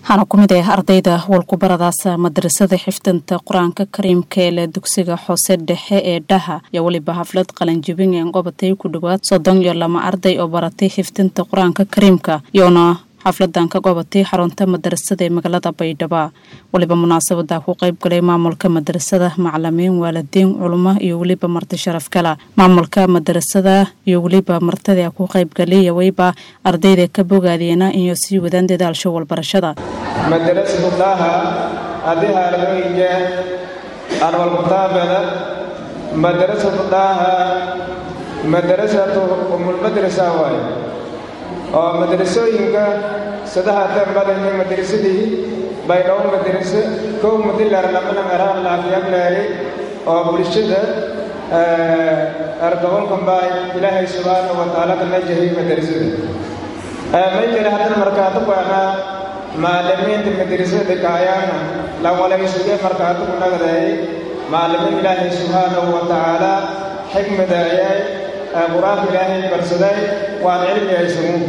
waxaana ku mid ah ardayda walkubaradaas madrasada xifdinta qur-aanka kariimka ee dugsiga hoose dhexe ee dhaha iyo waliba xaflad qalinjibin ee gobatay ku dhawaad 32 arday oo baratay xifdinta qur-aanka kariimka iyona xafladan ka gobatay xarunta madrasada ee magaalada Baydhabo waliba munaasabada ku qayb galay maamulka madrasada macallimiin waalidiin culimo iyo waliba marti sharaf kala maamulka madrasada iyo waliba martida ku qayb galay wayba ardayda ka bogaadiyana in si wadaan dadaalsho walbarashada madrasada adiha argayga arwal mutabada madrasatu umul madrasa way oo madrasooyinka sadaha dambadan madrasadii Baydhabo madrasa koow madilar lama araan la fiyaglay oo bulshada ardayda kambay Ilaahay subhanahu wa ta'ala kana jahi madrasada ma jira hadan markaatu baana macallimiinta madrasada kaayana la wala isugu markaatu kunagaday macallimiin Ilaahay subhanahu wa ta'ala xikmada ayay quraanka Ilaahay barsaday waan cilmi ay sumu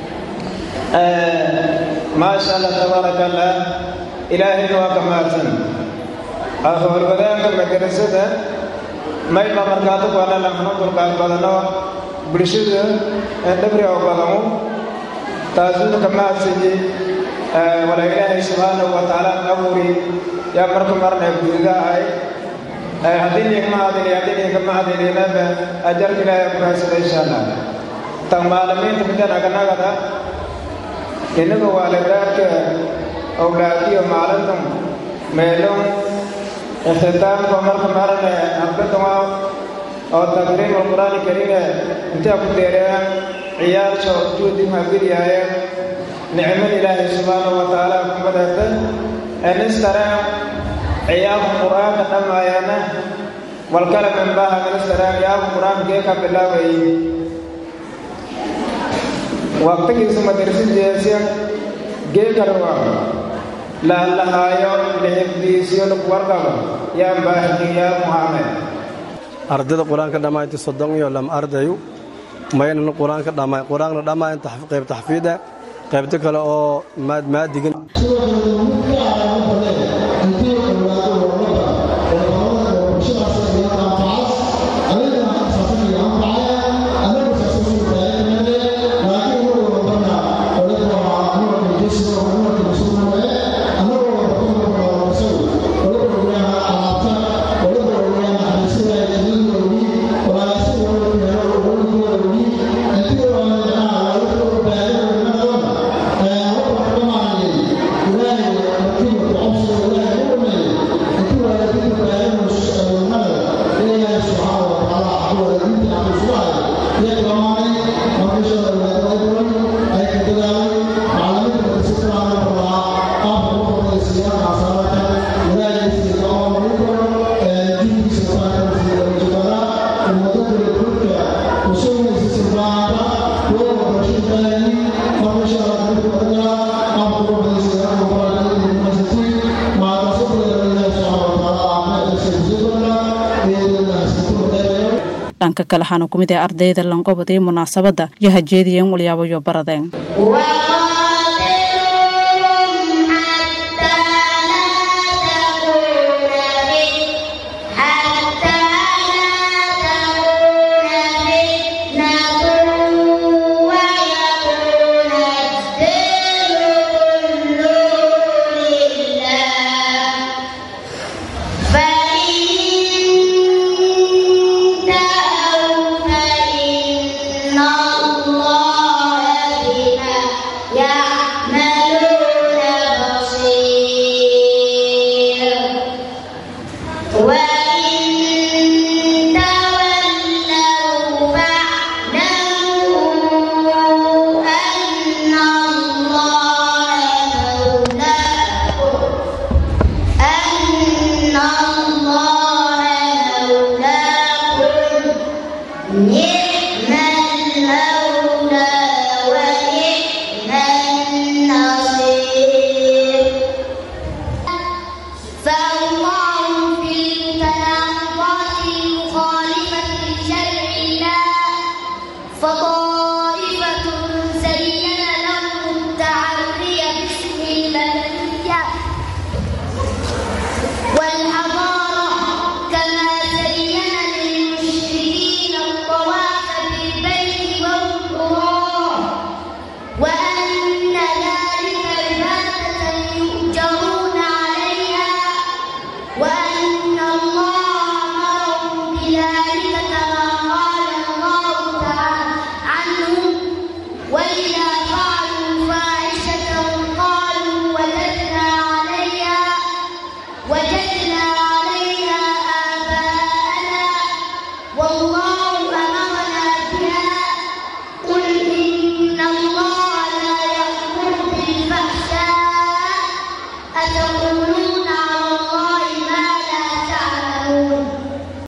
ما شاء الله تبارك الله إلهي وكماتن أخبر ودانك مدرسة ما يبقى مركاتك ولا لمحنوك القابلنا برشد دبري وقلمو تازون كمات سيدي ولا إلهي سبحانه وتعالى أموري يا مركم مرنا بجداء هديني كما هديني نبا أجر إلهي وكمات إن شاء الله تنبالمين تبدأ كذا إنه والدات أولادي ومعلمهم ميلون اختتام ومرك مرنا أبدتما أو تقريم القرآن الكريم أنت أبو ديران عيال شوجودي ما بدي آية نعم الله سبحانه وتعالى كمدة أن استرى عيال القرآن كما آيانا والكلام من باها من استرى عيال القرآن كيف بالله وي وقت کی مدرسے جیسے گے کروا لا لهايو لحفظيسيون ورقم يا باهي يا محمد ardayda quraanka dhamaayay 30 iyo lam ardayo mayna quraanka dhamaay quraanka dhamaay qayb tahfiida qaybta kale oo maadigan dhanka kale waxaana ku mid ah ardayda lanqobaday munaasabada iyo hajeediyeen waliyaabayo baradeen